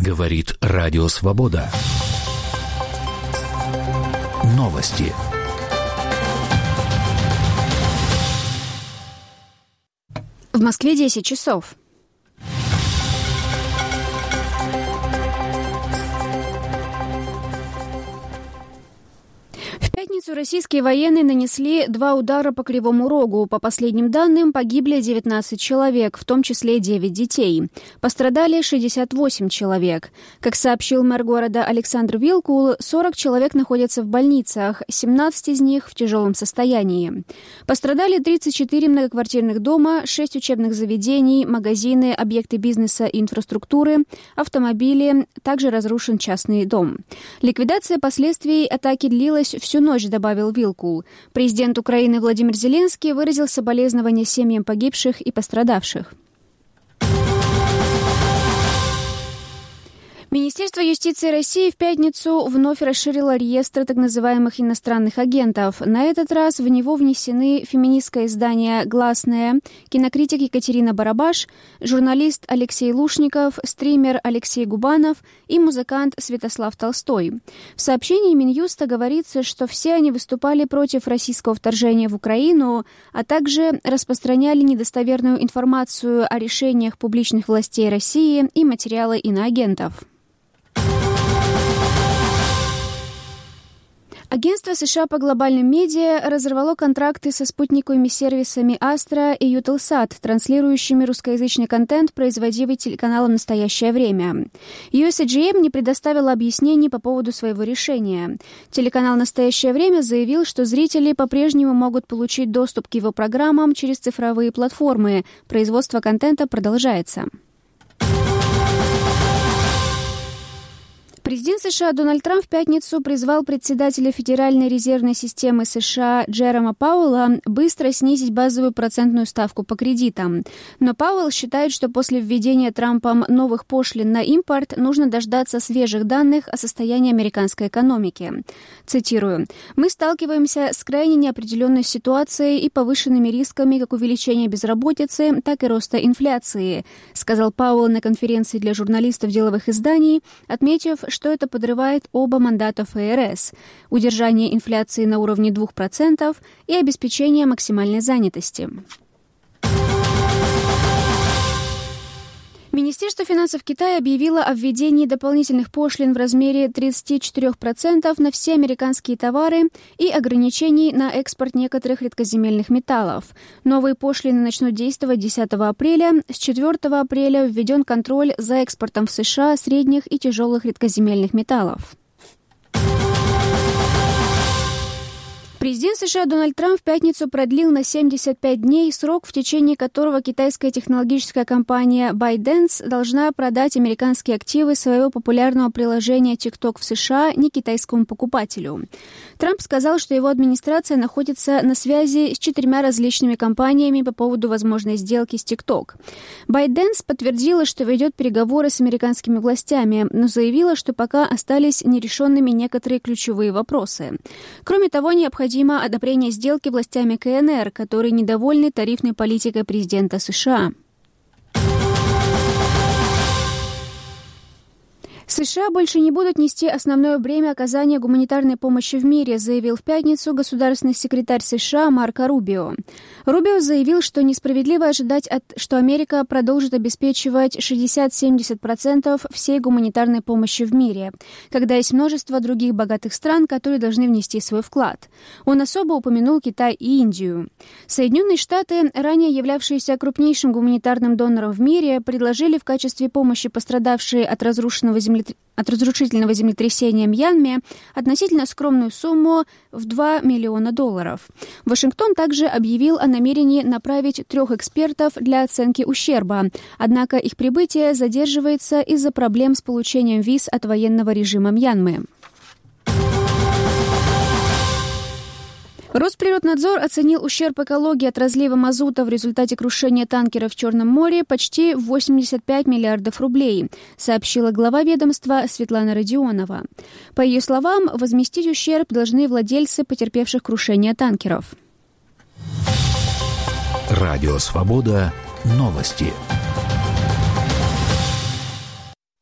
Говорит Радио Свобода. Новости. В Москве 10 часов. В пятницу российские военные нанесли 2 удара по Кривому Рогу. По последним данным, погибли 19 человек, в том числе 9 детей. Пострадали 68 человек. Как сообщил мэр города Александр Вилкул, 40 человек находятся в больницах, 17 из них в тяжелом состоянии. Пострадали 34 многоквартирных дома, 6 учебных заведений, магазины, объекты бизнеса и инфраструктуры, автомобили, также разрушен частный дом. Ликвидация последствий атаки длилась всю ночь, добавил Вилкул. Президент Украины Владимир Зеленский выразил соболезнования семьям погибших и пострадавших. Министерство юстиции России в пятницу вновь расширило реестр так называемых иностранных агентов. На этот раз в него внесены феминистское издание «Гласная», кинокритик Екатерина Барабаш, журналист Алексей Лушников, стример Алексей Губанов и музыкант Святослав Толстой. В сообщении Минюста говорится, что все они выступали против российского вторжения в Украину, а также распространяли недостоверную информацию о решениях публичных властей России и материалы иноагентов. Агентство США по глобальным медиа разорвало контракты со спутниковыми сервисами Astra и Eutelsat, транслирующими русскоязычный контент, производимый телеканалом «Настоящее время». USAGM не предоставила объяснений по поводу своего решения. Телеканал «Настоящее время» заявил, что зрители по-прежнему могут получить доступ к его программам через цифровые платформы. Производство контента продолжается. Президент США Дональд Трамп в пятницу призвал председателя Федеральной резервной системы США Джерома Пауэлла быстро снизить базовую процентную ставку по кредитам. Но Пауэлл считает, что после введения Трампом новых пошлин на импорт нужно дождаться свежих данных о состоянии американской экономики. Цитирую: «Мы сталкиваемся с крайне неопределенной ситуацией и повышенными рисками как увеличения безработицы, так и роста инфляции», сказал Пауэлл на конференции для журналистов деловых изданий, отметив, что это подрывает оба мандата ФРС – удержание инфляции на уровне 2% и обеспечение максимальной занятости. Министерство финансов Китая объявило о введении дополнительных пошлин в размере 34% на все американские товары и ограничений на экспорт некоторых редкоземельных металлов. Новые пошлины начнут действовать 10 апреля. С 4 апреля введен контроль за экспортом в США средних и тяжелых редкоземельных металлов. Президент США Дональд Трамп в пятницу продлил на 75 дней срок, в течение которого китайская технологическая компания ByteDance должна продать американские активы своего популярного приложения TikTok в США не китайскому покупателю. Трамп сказал, что его администрация находится на связи с 4 различными компаниями по поводу возможной сделки с TikTok. ByteDance подтвердила, что ведет переговоры с американскими властями, но заявила, что пока остались нерешенными некоторые ключевые вопросы. Кроме того, необходимо одобрение сделки властями КНР, которые недовольны тарифной политикой президента США. США больше не будут нести основное бремя оказания гуманитарной помощи в мире, заявил в пятницу государственный секретарь США Марко Рубио. Рубио заявил, что несправедливо ожидать, что Америка продолжит обеспечивать 60-70% всей гуманитарной помощи в мире, когда есть множество других богатых стран, которые должны внести свой вклад. Он особо упомянул Китай и Индию. Соединенные Штаты, ранее являвшиеся крупнейшим гуманитарным донором в мире, предложили в качестве помощи пострадавшей от разрушительного землетрясения Мьянме относительно скромную сумму в $2 миллиона. Вашингтон также объявил о намерении направить 3 экспертов для оценки ущерба, однако их прибытие задерживается из-за проблем с получением виз от военного режима Мьянмы. Росприроднадзор оценил ущерб экологии от разлива мазута в результате крушения танкера в Черном море почти в 85 миллиардов рублей, сообщила глава ведомства Светлана Родионова. По ее словам, возместить ущерб должны владельцы потерпевших крушение танкеров. Радио «Свобода». Новости.